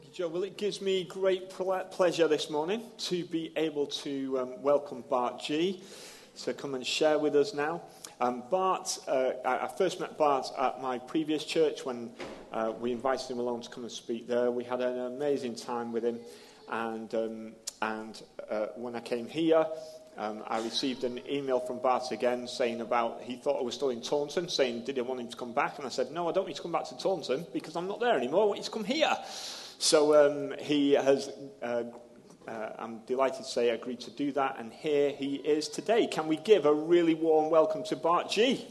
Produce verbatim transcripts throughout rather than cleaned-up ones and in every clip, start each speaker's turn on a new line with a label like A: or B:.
A: Thank you, Joe. Well, it gives me great pleasure this morning to be able to um, welcome Bart G. to come and share with us now. Um, Bart, uh, I first met Bart at my previous church when uh, we invited him along to come and speak there. We had an amazing time with him, and um, and uh, when I came here, um, I received an email from Bart again saying about he thought I was still in Taunton, saying did I want him to come back, and I said no, I don't need to come back to Taunton because I'm not there anymore. I want you to come here. So um, he has. Uh, Uh, I'm delighted to say I agreed to do that, and here he is today. Can we give a really warm welcome to Bart G?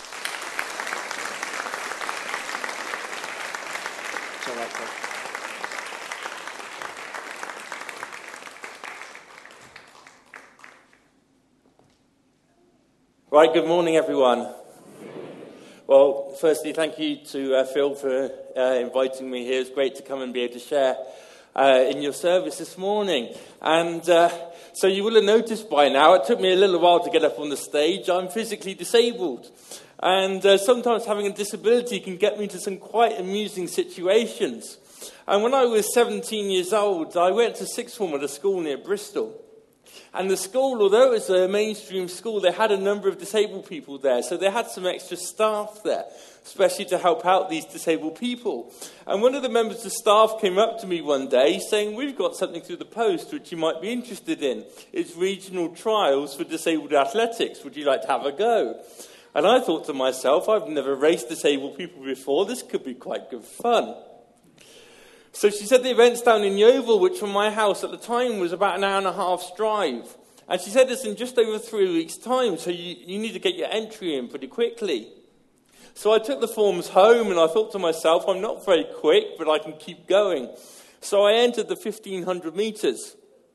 B: Right, good morning, everyone. Well, firstly, thank you to uh, Phil for uh, inviting me here. It's great to come and be able to share Uh, in your service this morning. And uh, so you will have noticed by now, it took me a little while to get up on the stage. I'm physically disabled. And uh, sometimes having a disability can get me into some quite amusing situations. And when I was seventeen years old, I went to sixth form at a school near Bristol. And the school, although it was a mainstream school, they had a number of disabled people there. So they had some extra staff there, especially to help out these disabled people. And one of the members of staff came up to me one day saying, we've got something through the post which you might be interested in. It's regional trials for disabled athletics. Would you like to have a go? And I thought to myself, I've never raced disabled people before. This could be quite good fun. So she said the event's down in Yeovil, which from my house at the time was about an hour and a half's drive. And she said it's in just over three weeks' time, so you, you need to get your entry in pretty quickly. So I took the forms home and I thought to myself, I'm not very quick, but I can keep going. So I entered the fifteen hundred metres.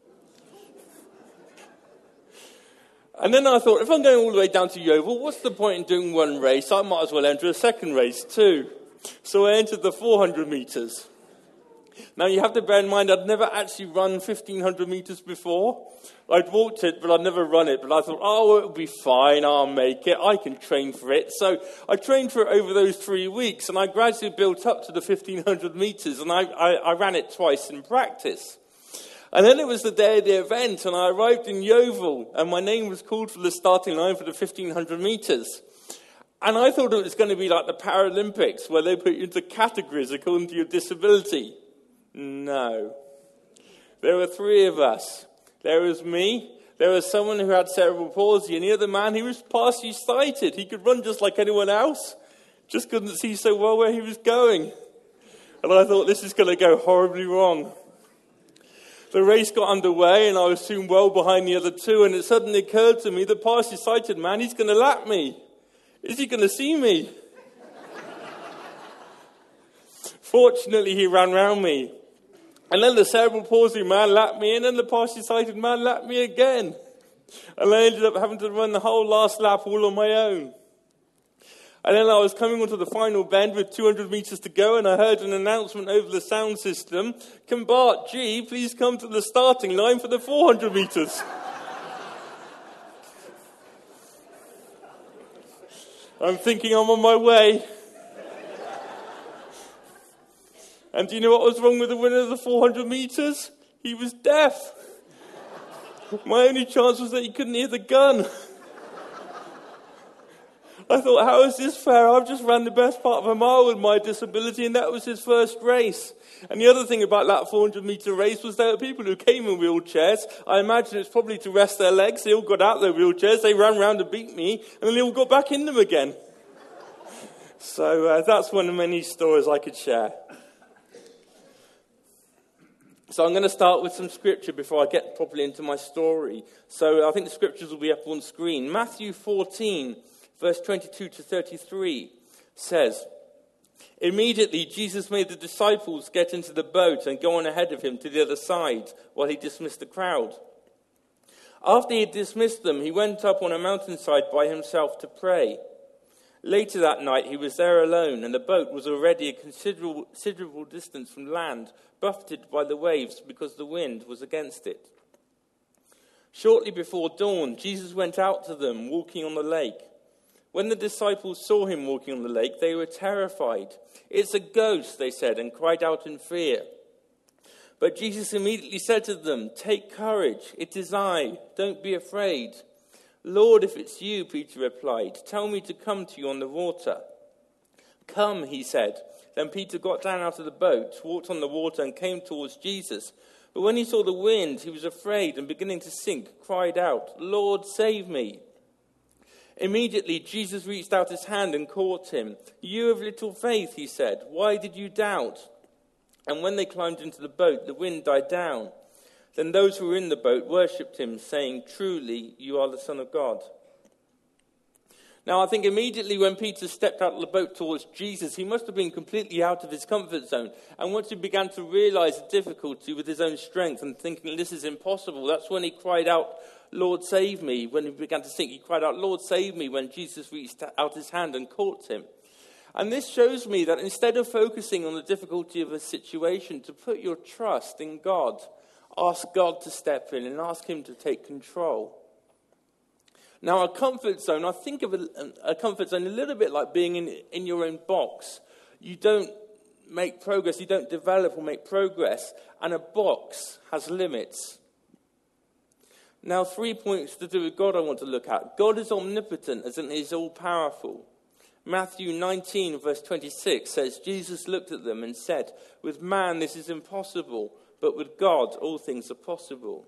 B: And then I thought, if I'm going all the way down to Yeovil, what's the point in doing one race? I might as well enter a second race too. So I entered the four hundred metres. Now, you have to bear in mind, I'd never actually run fifteen hundred metres before. I'd walked it, but I'd never run it. But I thought, oh, it'll be fine, I'll make it, I can train for it. So I trained for it over those three weeks, and I gradually built up to the fifteen hundred metres, and I, I, I ran it twice in practice. And then it was the day of the event, and I arrived in Yeovil, and my name was called for the starting line for the fifteen hundred metres. And I thought it was going to be like the Paralympics, where they put you into categories according to your disability. No. There were three of us. There was me, there was someone who had cerebral palsy, and the other man, he was partially sighted. He could run just like anyone else, just couldn't see so well where he was going. And I thought, this is going to go horribly wrong. The race got underway, and I was soon well behind the other two, and it suddenly occurred to me, the partially sighted man, he's going to lap me. Is he going to see me? Fortunately, he ran round me. And then the cerebral palsy man lapped me, and then the partially sighted man lapped me again. And I ended up having to run the whole last lap all on my own. And then I was coming onto the final bend with two hundred metres to go, and I heard an announcement over the sound system, can Bart G please come to the starting line for the four hundred metres? I'm thinking I'm on my way. And do you know what was wrong with the winner of the four hundred metres? He was deaf. My only chance was that he couldn't hear the gun. I thought, how is this fair? I've just ran the best part of a mile with my disability, and that was his first race. And the other thing about that four hundred metre race was there were people who came in wheelchairs. I imagine it's probably to rest their legs. They all got out of their wheelchairs. They ran round to beat me, and then they all got back in them again. So uh, that's one of many stories I could share. So I'm going to start with some scripture before I get properly into my story. So I think the scriptures will be up on screen. Matthew fourteen, verse twenty-two to thirty-three says, immediately Jesus made the disciples get into the boat and go on ahead of him to the other side while he dismissed the crowd. After he had dismissed them, he went up on a mountainside by himself to pray. Later that night he was there alone, and the boat was already a considerable, considerable distance from land, buffeted by the waves because the wind was against it. Shortly before dawn, Jesus went out to them, walking on the lake. When the disciples saw him walking on the lake, they were terrified. It's a ghost, they said, and cried out in fear. But Jesus immediately said to them, "Take courage, it is I, don't be afraid." "Lord, if it's you," Peter replied, "tell me to come to you on the water." "Come," he said. Then Peter got down out of the boat, walked on the water, and came towards Jesus. But when he saw the wind, he was afraid, and beginning to sink, cried out, "Lord, save me." Immediately Jesus reached out his hand and caught him. "You of little faith," he said, "why did you doubt?" And when they climbed into the boat, the wind died down. Then those who were in the boat worshipped him, saying, "Truly, you are the Son of God." Now, I think immediately when Peter stepped out of the boat towards Jesus, he must have been completely out of his comfort zone. And once he began to realize the difficulty with his own strength and thinking, this is impossible, that's when he cried out, "Lord, save me." When he began to sink, he cried out, "Lord, save me," when Jesus reached out his hand and caught him. And this shows me that instead of focusing on the difficulty of a situation, to put your trust in God, ask God to step in and ask him to take control. Now, a comfort zone, I think of a, a comfort zone a little bit like being in, in your own box. You don't make progress, you don't develop or make progress, and a box has limits. Now, three points to do with God I want to look at. God is omnipotent, as in he's all-powerful. Matthew nineteen, verse twenty-six says, Jesus looked at them and said, "With man this is impossible, but with God all things are possible."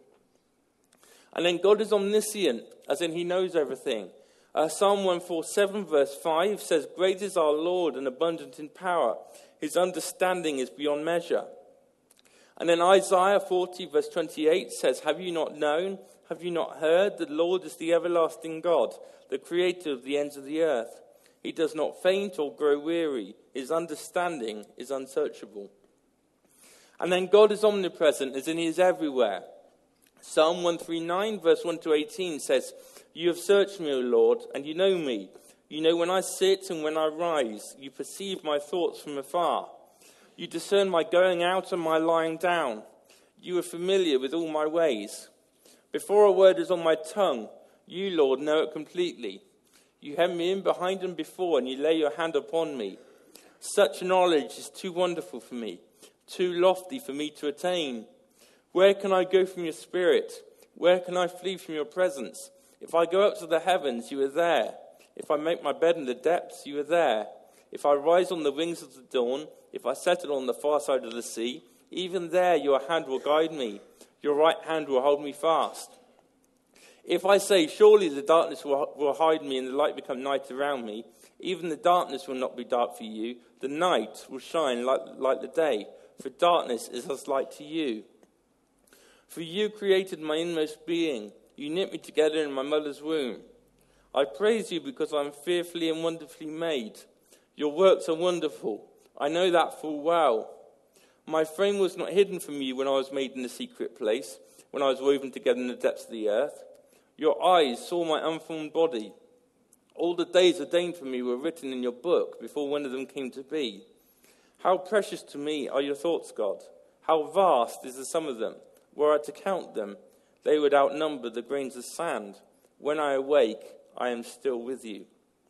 B: And then God is omniscient, as in he knows everything. Uh, Psalm one forty-seven, verse five says, "Great is our Lord and abundant in power. His understanding is beyond measure." And then Isaiah forty, verse twenty-eight says, "Have you not known? Have you not heard? The Lord is the everlasting God, the creator of the ends of the earth. He does not faint or grow weary. His understanding is unsearchable." And then God is omnipresent, as in he is everywhere. Psalm one thirty-nine, verse one to eighteen says, "You have searched me, O Lord, and you know me. You know when I sit and when I rise. You perceive my thoughts from afar. You discern my going out and my lying down. You are familiar with all my ways. Before a word is on my tongue, you, Lord, know it completely. You hem me in behind and before, and you lay your hand upon me. Such knowledge is too wonderful for me, too lofty for me to attain. Where can I go from your spirit? Where can I flee from your presence? If I go up to the heavens, you are there. If I make my bed in the depths, you are there. If I rise on the wings of the dawn, if I settle on the far side of the sea, even there your hand will guide me. Your right hand will hold me fast. If I say, surely the darkness will, will hide me and the light become night around me, even the darkness will not be dark for you. The night will shine like, like the day, for darkness is as light to you. For you created my inmost being. You knit me together in my mother's womb. I praise you because I am fearfully and wonderfully made. Your works are wonderful. I know that full well. My frame was not hidden from you when I was made in the secret place, when I was woven together in the depths of the earth. Your eyes saw my unformed body. All the days ordained for me were written in your book before one of them came to be. How precious to me are your thoughts, God. How vast is the sum of them. Were I to count them, they would outnumber the grains of sand. When I awake, I am still with you.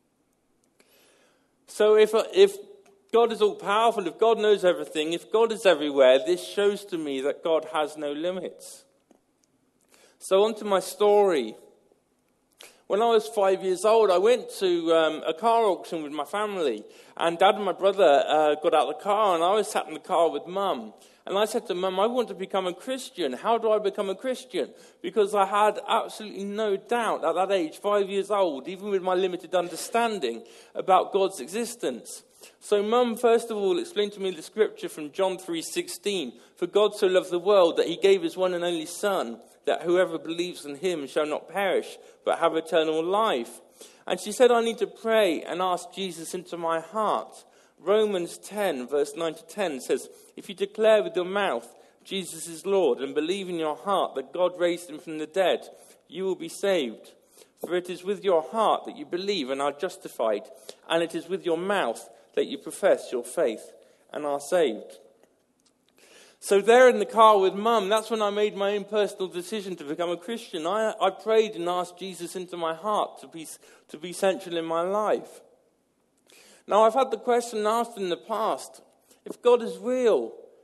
B: So if, if God is all-powerful, if God knows everything, if God is everywhere, this shows to me that God has no limits. So on to my story. When I was five years old, I went to um, a car auction with my family. And Dad and my brother uh, got out of the car, and I was sat in the car with Mum. And I said to Mum, I want to become a Christian. How do I become a Christian? Because I had absolutely no doubt at that age, five years old, even with my limited understanding about God's existence. So Mum, first of all, explained to me the scripture from John three sixteen. For God so loved the world that he gave his one and only Son, that whoever believes in him shall not perish, but have eternal life. And she said I need to pray and ask Jesus into my heart. Romans ten, verse nine to ten says, if you declare with your mouth Jesus is Lord and believe in your heart that God raised him from the dead, you will be saved. For it is with your heart that you believe and are justified, and it is with your mouth that you profess your faith and are saved. So there in the car with Mum, that's when I made my own personal decision to become a Christian. I, I prayed and asked Jesus into my heart to be, to be central in my life. Now, I've had the question asked in the past, if God is real,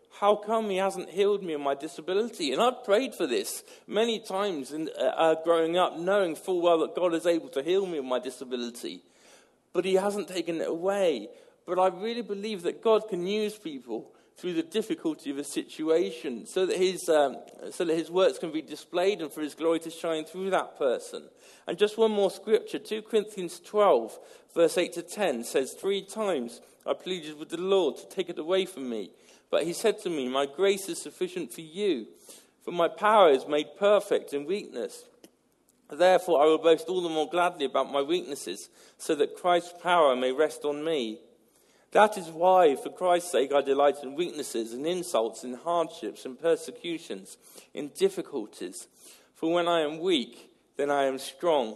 B: How come he hasn't healed me of my disability? And I've prayed for this many times in, uh, uh, growing up, knowing full well that God is able to heal me of my disability. But he hasn't taken it away. But I really believe that God can use people through the difficulty of a situation so that his um, so that his works can be displayed and for his glory to shine through that person. And just one more scripture, Second Corinthians twelve, verse eight to ten, says, "Three times I pleaded with the Lord to take it away from me. But he said to me, 'My grace is sufficient for you, for my power is made perfect in weakness. Therefore I will boast all the more gladly about my weaknesses, so that Christ's power may rest on me. That is why, for Christ's sake, I delight in weaknesses, in insults, in hardships, in persecutions, in difficulties. For when I am weak, then I am strong.'"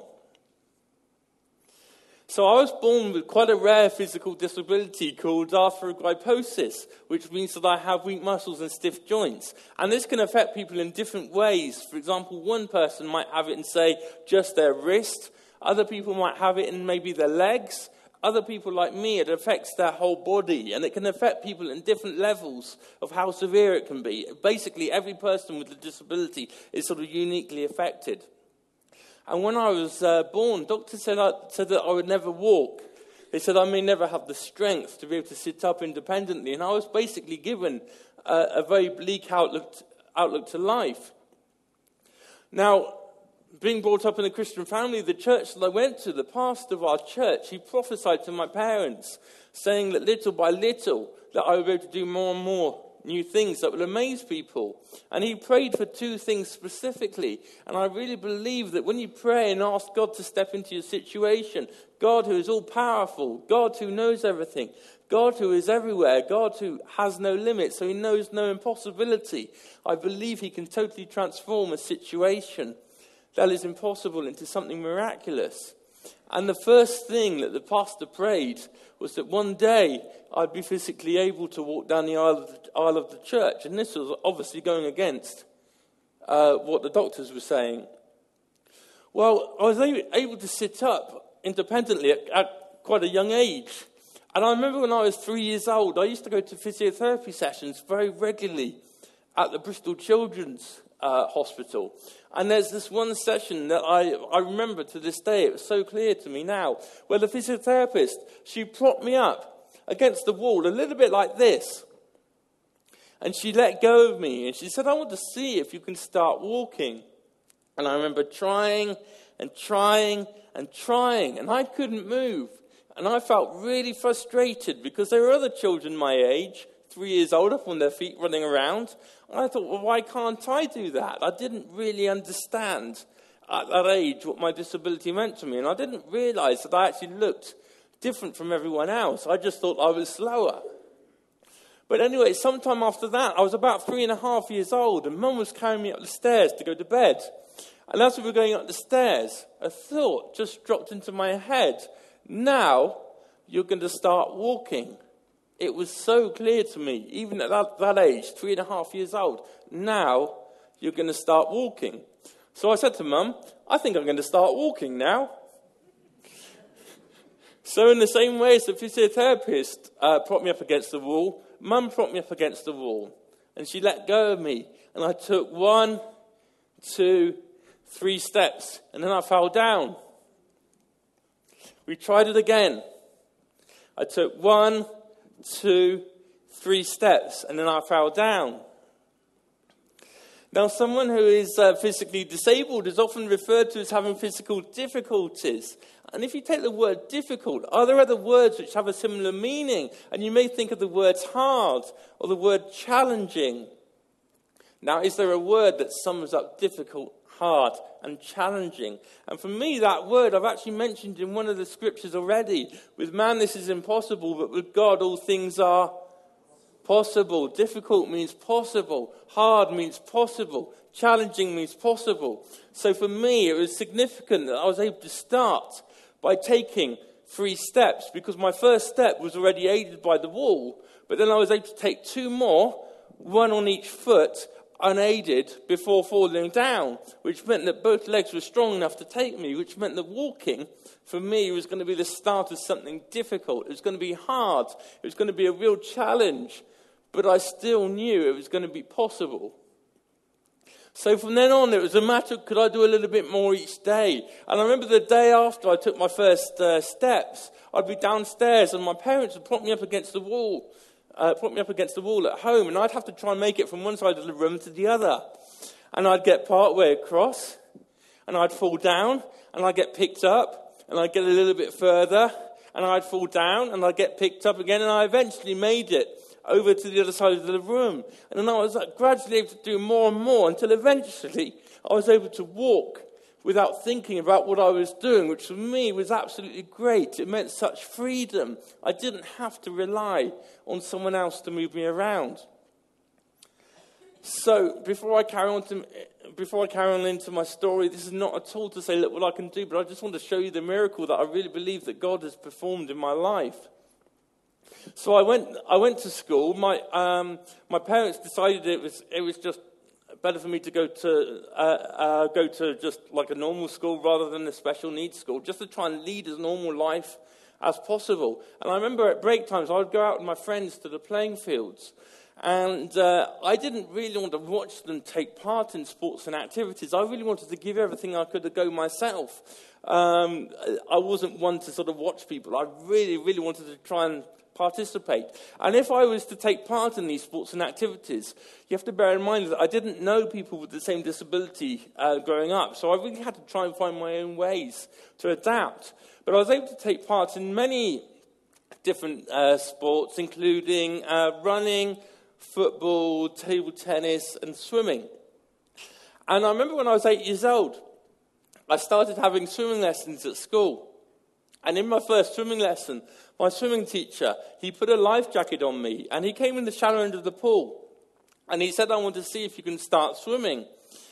B: So I was born with quite a rare physical disability called arthrogryposis, which means that I have weak muscles and stiff joints. And this can affect people in different ways. For example, one person might have it in, say, just their wrist. Other people might have it in maybe their legs. Other people like me, it affects their whole body, and it can affect people in different levels of how severe it can be. Basically, every person with a disability is sort of uniquely affected. And when I was uh, born, doctors said, I, said that I would never walk. They said I may never have the strength to be able to sit up independently, and I was basically given uh, a very bleak outlook, outlook to life. Now, being brought up in a Christian family, the church that I went to, the pastor of our church, he prophesied to my parents, saying that little by little, that I would be able to do more and more new things that would amaze people. And he prayed for two things specifically. And I really believe that when you pray and ask God to step into your situation, God who is all-powerful, God who knows everything, God who is everywhere, God who has no limits, so he knows no impossibility, I believe he can totally transform a situation that is impossible into something miraculous. And the first thing that the pastor prayed was that one day I'd be physically able to walk down the aisle of the, aisle of the church. And this was obviously going against uh, what the doctors were saying. Well, I was able to sit up independently at, at quite a young age. And I remember when I was three years old, I used to go to physiotherapy sessions very regularly at the Bristol Children's Uh, hospital. And there's this one session that I, I remember to this day, it was so clear to me now, where the physiotherapist, she propped me up against the wall, a little bit like this. And she let go of me, and she said, "I want to see if you can start walking." And I remember trying and trying and trying, and I couldn't move. And I felt really frustrated because there were other children my age, three years old, up on their feet running around. And I thought, well, why can't I do that? I didn't really understand at that age what my disability meant to me. And I didn't realize that I actually looked different from everyone else. I just thought I was slower. But anyway, sometime after that, I was about three and a half years old, and Mum was carrying me up the stairs to go to bed. And as we were going up the stairs, a thought just dropped into my head. Now, you're going to start walking. It was so clear to me, even at that, that age, three and a half years old. Now, you're going to start walking. So I said to Mum, I think I'm going to start walking now. So in the same way as the physiotherapist uh, propped me up against the wall, Mum propped me up against the wall. And she let go of me. And I took one, two, three steps. And then I fell down. We tried it again. I took one, two, three steps, and then I fell down. Now, someone who is uh, physically disabled is often referred to as having physical difficulties. And if you take the word difficult, are there other words which have a similar meaning? And you may think of the words hard or the word challenging. Now, is there a word that sums up difficult, hard, and challenging? And for me, that word I've actually mentioned in one of the scriptures already. With man, this is impossible, but with God, all things are possible. Difficult means possible. Hard means possible. Challenging means possible. So for me, it was significant that I was able to start by taking three steps, because my first step was already aided by the wall, but then I was able to take two more, one on each foot, unaided before falling down, which meant that both legs were strong enough to take me, which meant that walking, for me, was going to be the start of something difficult. It was going to be hard. It was going to be a real challenge. but I still knew it was going to be possible. So from then on, it was a matter of could I do a little bit more each day? And I remember the day after I took my first uh, steps, I'd be downstairs and my parents would prop me up against the wall, uh, prop me up against the wall at home, and I'd have to try and make it from one side of the room to the other. And I'd get part way across, and I'd fall down, and I'd get picked up, and I'd get a little bit further, and I'd fall down, and I'd get picked up again, and I eventually made it over to the other side of the room. And then I was like, gradually able to do more and more until eventually I was able to walk without thinking about what I was doing, which for me was absolutely great. It meant such freedom. I didn't have to rely on someone else to move me around. So before I carry on to, before I carry on into my story, this is not at all to say, look what I can do, but I just want to show you the miracle that I really believe that God has performed in my life. So I went. I went to school. My um, my parents decided it was it was just better for me to go to uh, uh, go to just like a normal school rather than a special needs school, just to try and lead as normal life as possible. And I remember at break times I would go out with my friends to the playing fields. And uh, I didn't really want to watch them take part in sports and activities. I really wanted to give everything I could to go myself. Um, I wasn't one to sort of watch people. I really, really wanted to try and participate. And if I was to take part in these sports and activities, you have to bear in mind that I didn't know people with the same disability uh, growing up. So I really had to try and find my own ways to adapt. But I was able to take part in many different uh, sports, including uh, running, football, table tennis, and swimming. And I remember when I was eight years old, I started having swimming lessons at school. And in my first swimming lesson, my swimming teacher, he put a life jacket on me, and he came in the shallow end of the pool. And he said, I want to see if you can start swimming.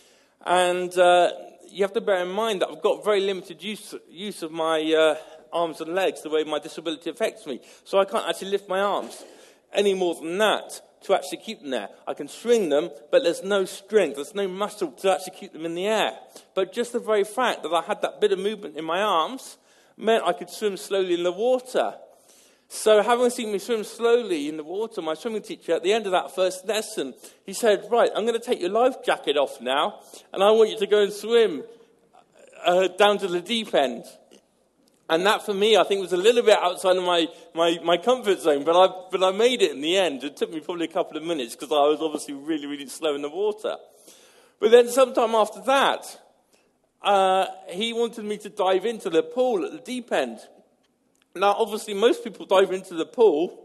B: And uh, you have to bear in mind that I've got very limited use, use of my uh, arms and legs, the way my disability affects me. So I can't actually lift my arms any more than that to actually keep them there. I can swing them, but there's no strength, there's no muscle to actually keep them in the air. But just the very fact that I had that bit of movement in my arms meant I could swim slowly in the water. So having seen me swim slowly in the water, my swimming teacher, at the end of that first lesson, he said, right, I'm going to take your life jacket off now, and I want you to go and swim uh, down to the deep end. And that, for me, I think was a little bit outside of my, my, my comfort zone, but I, but I made it in the end. It took me probably a couple of minutes because I was obviously really, really slow in the water. But then sometime after that, uh, he wanted me to dive into the pool at the deep end. Now, obviously, most people dive into the pool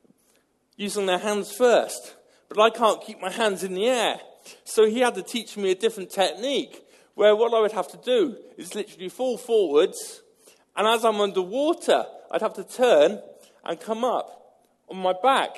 B: using their hands first, but I can't keep my hands in the air. So he had to teach me a different technique, where what I would have to do is literally fall forwards, and as I'm underwater, I'd have to turn and come up on my back.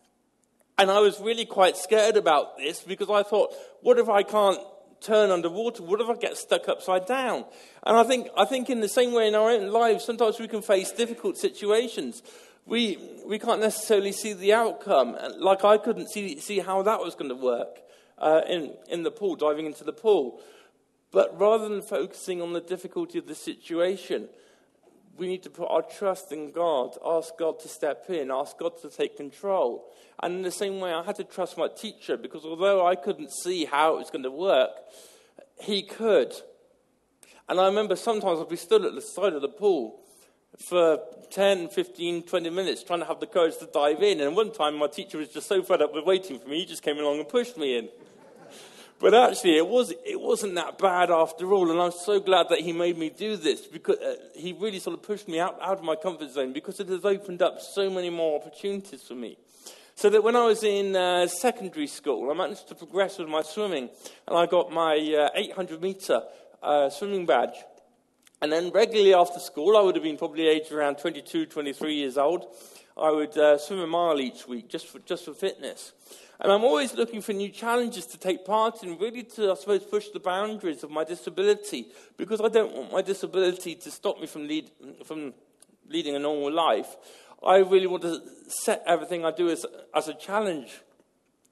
B: And I was really quite scared about this because I thought, what if I can't turn underwater? What if I get stuck upside down? And I think I think in the same way in our own lives, sometimes we can face difficult situations. We we can't necessarily see the outcome. Like I couldn't see see how that was going to work uh, in, in the pool, diving into the pool. But rather than focusing on the difficulty of the situation, we need to put our trust in God, ask God to step in, ask God to take control. And in the same way, I had to trust my teacher, because although I couldn't see how it was going to work, he could. And I remember sometimes I'd be stood at the side of the pool for ten, fifteen, twenty minutes trying to have the courage to dive in. And one time my teacher was just so fed up with waiting for me, he just came along and pushed me in. But actually, it, was, it wasn't that bad after all, and I'm so glad that he made me do this, because uh, he really sort of pushed me out, out of my comfort zone, because it has opened up so many more opportunities for me. So that when I was in uh, secondary school, I managed to progress with my swimming, and I got my uh, eight hundred metre uh, swimming badge. And then regularly after school, I would have been probably aged around twenty-two, twenty-three years old, I would uh, swim a mile each week, just for, just for fitness. And I'm always looking for new challenges to take part in, really to, I suppose, push the boundaries of my disability, because I don't want my disability to stop me from, lead, from leading a normal life. I really want to set everything I do as, as a challenge.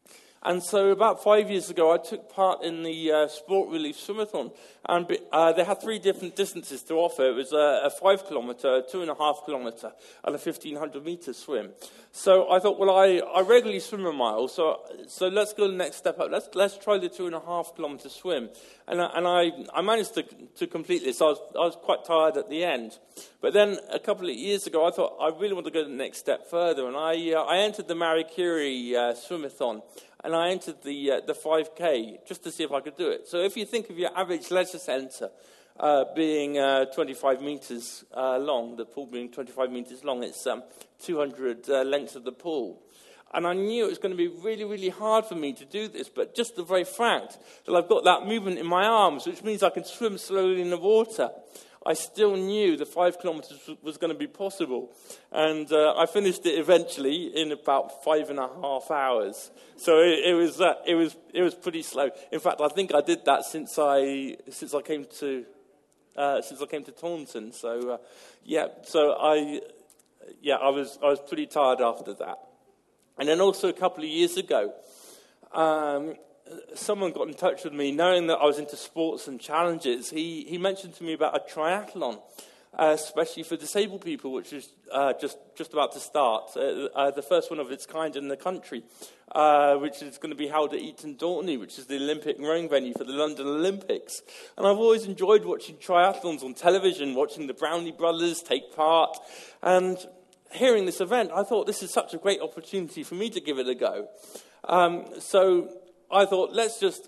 B: And so about five years ago, I took part in the uh, Sport Relief Swimathon. And uh, they had three different distances to offer. It was a, a five kilometre, a two and a half kilometre, and a fifteen hundred metre swim. So I thought, well, I, I regularly swim a mile, so so let's go the next step up. Let's let's try the two and a half kilometre swim. And I, and I, I managed to to complete this. I was I was quite tired at the end. But then a couple of years ago, I thought I really want to go the next step further, and I uh, I entered the Marie Curie uh, Swimathon. And I entered the uh, the five K just to see if I could do it. So if you think of your average leisure centre uh, being uh, twenty-five metres uh, long, the pool being twenty-five metres long, it's um, two hundred uh, lengths of the pool. And I knew it was going to be really, really hard for me to do this, but just the very fact that I've got that movement in my arms, which means I can swim slowly in the water, I still knew the five kilometres was going to be possible. And uh, I finished it eventually in about five and a half hours. So it, it was uh, it was it was pretty slow. In fact, I think I did that since I since I came to uh, since I came to Taunton. So uh, yeah, so I yeah I was I was pretty tired after that. And then also a couple of years ago, um, someone got in touch with me, knowing that I was into sports and challenges. He he mentioned to me about a triathlon, uh, especially for disabled people, which is uh, just, just about to start. Uh, uh, the first one of its kind in the country, uh, which is going to be held at Eton Dorney, which is the Olympic rowing venue for the London Olympics. And I've always enjoyed watching triathlons on television, watching the Brownlee brothers take part. And hearing this event, I thought this is such a great opportunity for me to give it a go. Um, so I thought, let's just,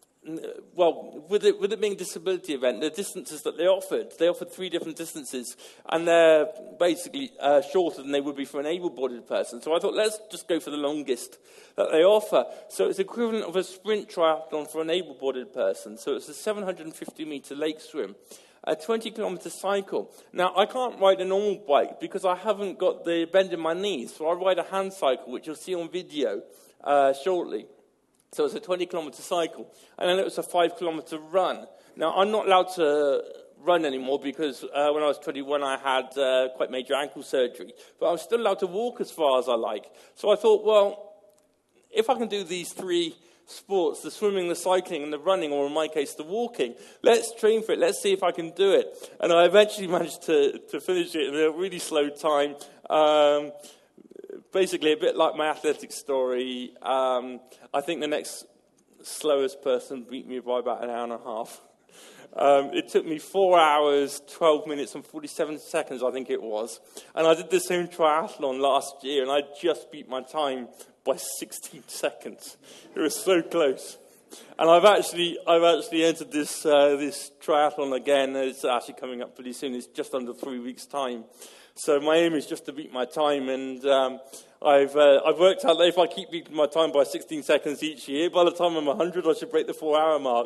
B: well, with it, with it being a disability event, the distances that they offered, they offered three different distances, and they're basically uh, shorter than they would be for an able-bodied person. So I thought, let's just go for the longest that they offer. So it's equivalent of a sprint triathlon for an able-bodied person. So it's a seven hundred fifty metre lake swim, a twenty kilometre cycle. Now, I can't ride a normal bike because I haven't got the bend in my knees, so I ride a hand cycle, which you'll see on video uh, shortly. So it's a twenty kilometre cycle. And then it was a five kilometre run. Now, I'm not allowed to run anymore because uh, when I was twenty-one, I had uh, quite major ankle surgery. But I was still allowed to walk as far as I like. So I thought, well, if I can do these three sports, the swimming, the cycling, and the running, or in my case, the walking, let's train for it. Let's see if I can do it. And I eventually managed to, to finish it in a really slow time. Um, Basically, a bit like my athletics story, um, I think the next slowest person beat me by about an hour and a half. Um, it took me four hours, twelve minutes, and forty-seven seconds, I think it was. And I did the same triathlon last year, and I just beat my time by sixteen seconds. It was so close. And I've actually, I've actually entered this uh, this triathlon again. It's actually coming up pretty soon. It's just under three weeks' time. So my aim is just to beat my time, and um, I've uh, I've worked out that if I keep beating my time by sixteen seconds each year, by the time I'm one hundred, I should break the four-hour mark.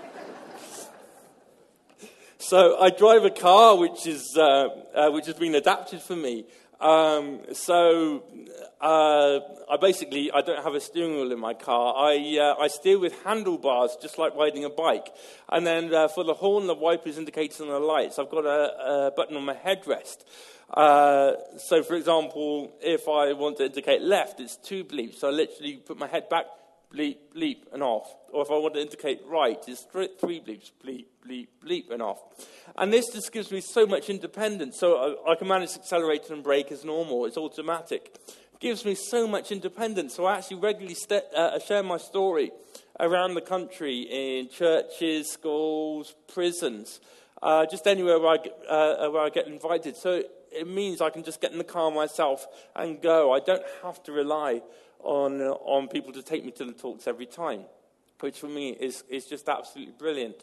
B: So I drive a car which is uh, uh, which has been adapted for me. Um, so uh, I basically I don't have a steering wheel in my car. I uh, I steer with handlebars, just like riding a bike. And then uh, for the horn, the wipers, indicators, and the lights, I've got a, a button on my headrest. Uh, so, for example, if I want to indicate left, it's two bleeps. So I literally put my head back, bleep, bleep, and off. Or if I want to indicate right, it's three bleeps, bleep, bleep, bleep, and off. And this just gives me so much independence. So I, I can manage accelerator and brake as normal. It's automatic. It gives me so much independence. So I actually regularly st- uh, share my story around the country in churches, schools, prisons, uh, just anywhere where I, get, uh, where I get invited. So it means I can just get in the car myself and go. I don't have to rely on uh, on people to take me to the talks every time, which for me is, is just absolutely brilliant.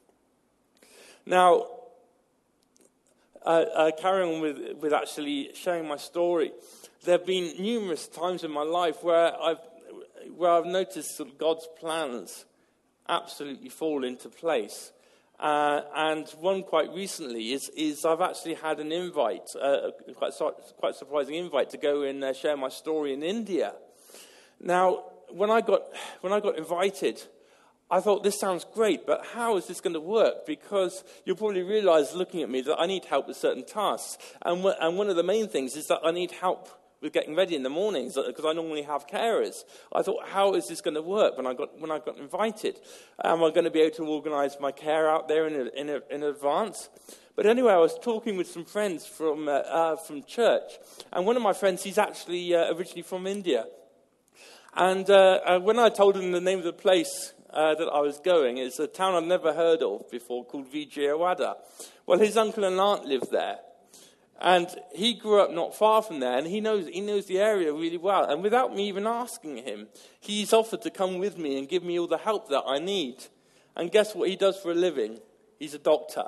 B: Now, uh, uh, carrying on with, with actually sharing my story, there have been numerous times in my life where I've, where I've noticed that God's plans absolutely fall into place. Uh, and one quite recently is, is I've actually had an invite, uh, a quite, quite surprising invite, to go and uh, share my story in India. Now, when I got when I got invited, I thought, this sounds great, but how is this going to work? Because you'll probably realize, looking at me, that I need help with certain tasks. And, w- and one of the main things is that I need help with getting ready in the mornings because I normally have carers. I thought, how is this going to work when I got when I got invited? Am I going to be able to organise my care out there in a, in, a, in advance? But anyway, I was talking with some friends from uh, uh, from church, and one of my friends, he's actually uh, originally from India. And uh, uh, when I told him the name of the place uh, that I was going, it's a town I've never heard of before called Vijayawada. Well, his uncle and aunt lived there. And he grew up not far from there, and he knows he knows the area really well. And without me even asking him, he's offered to come with me and give me all the help that I need. And guess what he does for a living? He's a doctor.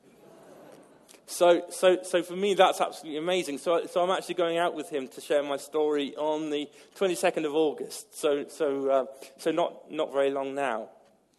B: So, so, so for me, that's absolutely amazing. So, so I'm actually going out with him to share my story on the twenty-second of August. So, so, uh, so not not very long now.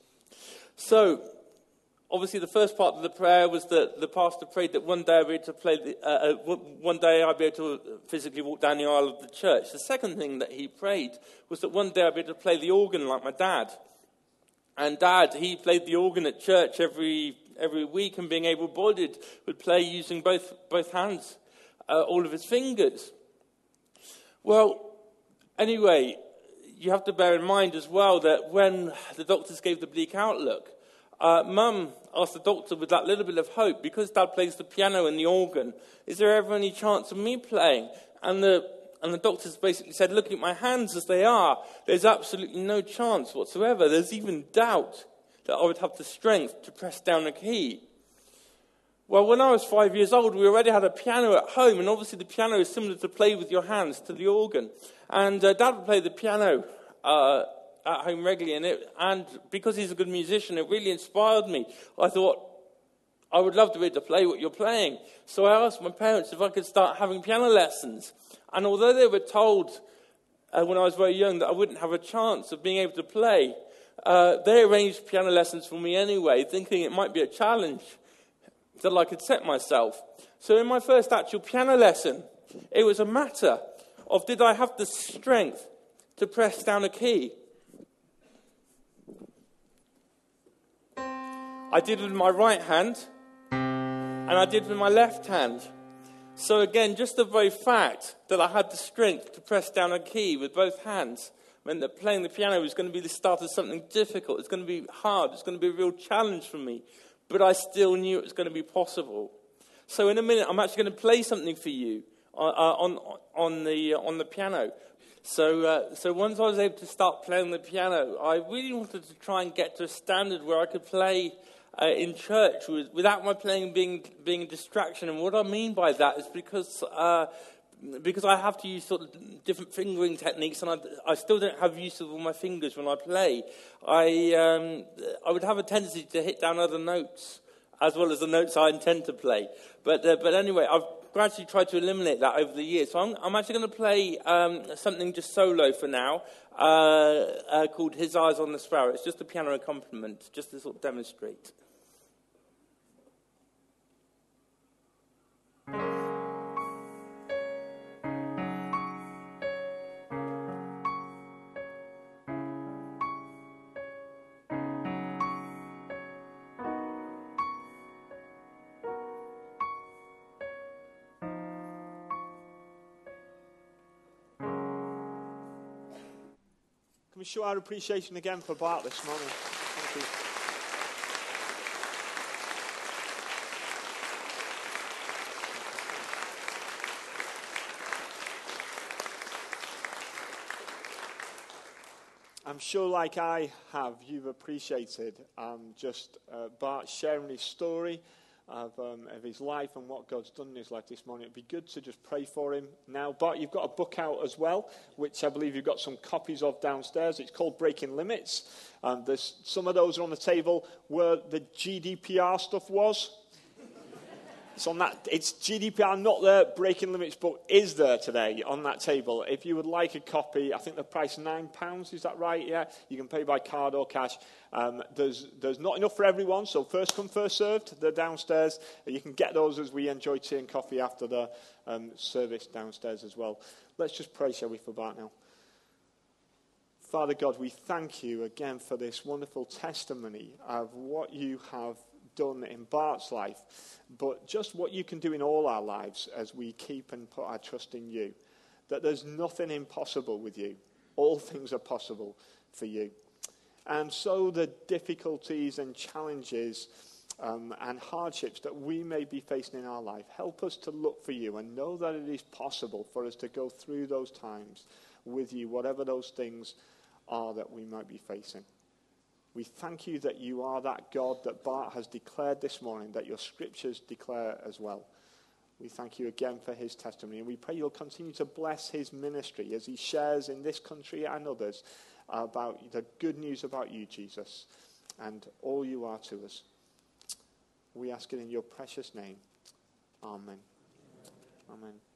B: So, obviously, the first part of the prayer was that the pastor prayed that one day I'd be able to play. The, uh, uh, one day I'd be able to physically walk down the aisle of the church. The second thing that he prayed was that one day I'd be able to play the organ like my dad. And Dad, he played the organ at church every. every week, and being able-bodied would play using both both hands, uh, all of his fingers. Well, anyway, you have to bear in mind as well that when the doctors gave the bleak outlook, uh, Mum asked the doctor with that little bit of hope, because Dad plays the piano and the organ, is there ever any chance of me playing? And the and the doctors basically said, looking at my hands as they are, there's absolutely no chance whatsoever. There's even doubt that I would have the strength to press down a key. Well, when I was five years old, we already had a piano at home, and obviously the piano is similar to play with your hands to the organ. And uh, Dad would play the piano uh, at home regularly, and, it, and because he's a good musician, it really inspired me. I thought, I would love to be able to play what you're playing. So I asked my parents if I could start having piano lessons. And although they were told uh, when I was very young that I wouldn't have a chance of being able to play, Uh, they arranged piano lessons for me anyway, thinking it might be a challenge that I could set myself. So in my first actual piano lesson, it was a matter of did I have the strength to press down a key. I did with my right hand, and I did with my left hand. So again, just the very fact that I had the strength to press down a key with both hands meant that playing the piano was going to be the start of something difficult. It's going to be hard. It's going to be a real challenge for me. But I still knew it was going to be possible. So in a minute, I'm actually going to play something for you uh, on on the uh, on the piano. So uh, so once I was able to start playing the piano, I really wanted to try and get to a standard where I could play uh, in church with, without my playing being being a distraction. And what I mean by that is because. Uh, Because I have to use sort of different fingering techniques, and I, I still don't have use of all my fingers when I play. I um, I would have a tendency to hit down other notes as well as the notes I intend to play. But uh, but anyway, I've gradually tried to eliminate that over the years. So I'm, I'm actually going to play um, something just solo for now, uh, uh, called His Eyes on the Sparrow. It's just a piano accompaniment, just to sort of demonstrate.
A: Can we show our appreciation again for Bart this morning? Thank you. I'm sure, like I have, you've appreciated um, just uh, Bart sharing his story of, um, of his life and what God's done in his life this morning. It'd be good to just pray for him now. Bart, you've got a book out as well, which I believe you've got some copies of downstairs. It's called Breaking Limits. Um, there's some of those are on the table where the G D P R stuff was. It's on that. It's G D P R, not the Breaking Limits book, is there today on that table. If you would like a copy, I think the price is nine pounds, is that right? Yeah, you can pay by card or cash. Um, there's there's not enough for everyone, so first come, first served. They're downstairs. You can get those as we enjoy tea and coffee after the um, service downstairs as well. Let's just pray, shall we, for Bart now. Father God, we thank you again for this wonderful testimony of what you have done in Bart's life, but just what you can do in all our lives as we keep and put our trust in you. that there's nothing impossible with you. All things are possible for you. And so the difficulties and challenges um, and hardships that we may be facing in our life, help us to look for you and know that it is possible for us to go through those times with you, whatever those things are that we might be facing. We thank you that you are that God that Bart has declared this morning, that your scriptures declare as well. We thank you again for his testimony, and we pray you'll continue to bless his ministry as he shares in this country and others about the good news about you, Jesus, and all you are to us. We ask it in your precious name. Amen. Amen.